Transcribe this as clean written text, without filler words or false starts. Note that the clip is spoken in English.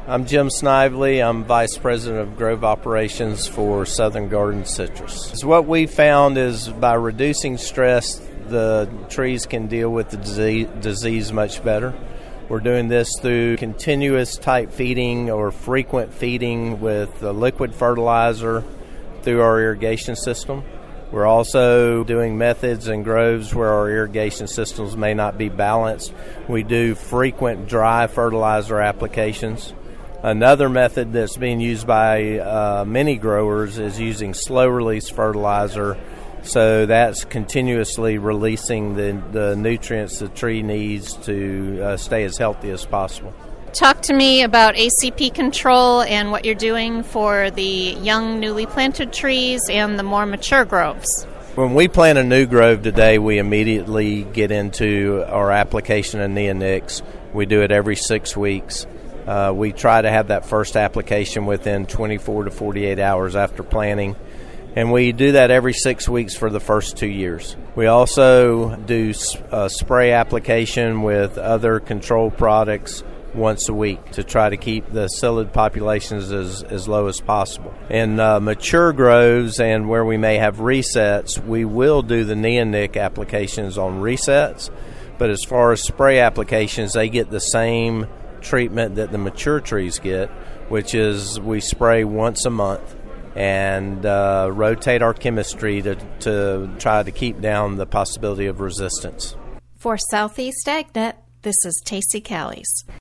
I'm Jim Snively. I'm Vice President of Grove Operations for Southern Garden Citrus. So what we found is by reducing stress, the trees can deal with the disease much better. We're doing this through continuous type feeding or frequent feeding with liquid fertilizer through our irrigation system. We're also doing methods in groves where our irrigation systems may not be balanced. We do frequent dry fertilizer applications. Another method that's being used by many growers is using slow-release fertilizer. So that's continuously releasing the nutrients the tree needs to stay as healthy as possible. Talk to me about ACP control and what you're doing for the young, newly planted trees and the more mature groves. When we plant a new grove today, we immediately get into our application of neonics. We do it every 6 weeks. We try to have that first application within 24 to 48 hours after planting. And we do that every 6 weeks for the first 2 years. We also do a spray application with other control products once a week to try to keep the psyllid populations as low as possible. In mature groves and where we may have resets, we will do the neonic applications on resets. But as far as spray applications, they get the same treatment that the mature trees get, which is we spray once a month and rotate our chemistry to try to keep down the possibility of resistance. For Southeast AgNet, this is Tacey Callies.